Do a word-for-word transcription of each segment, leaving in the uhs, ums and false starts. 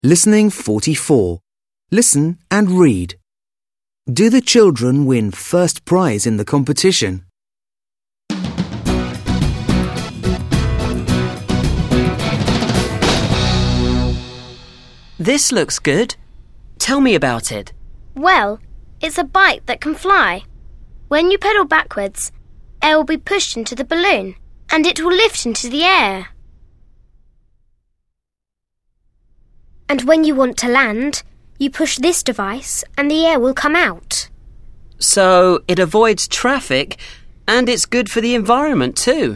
Listening forty-four. Listen and read. Do the children win first prize in the competition? This looks good. Tell me about it. Well, it's a bike that can fly. When you pedal backwards, air will be pushed into the balloon and it will lift into the air. And when you want to land, you push this device and the air will come out. So it avoids traffic and it's good for the environment too.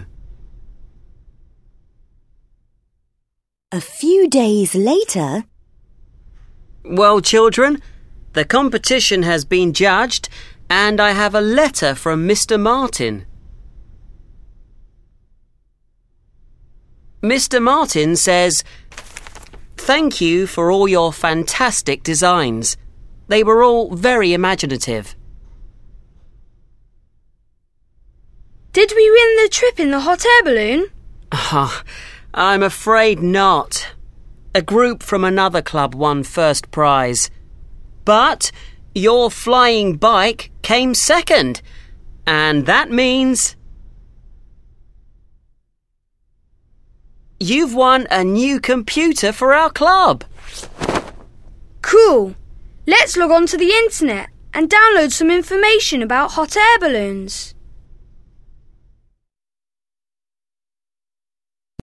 A few days later... Well, children, the competition has been judged and I have a letter from Mister Martin. Mister Martin says, "Thank you for all your fantastic designs. They were all very imaginative." Did we win the trip in the hot air balloon? Oh, I'm afraid not. A group from another club won first prize. But your flying bike came second. And that means you've won a new computer for our club. Cool. Let's log on to the internet and download some information about hot air balloons.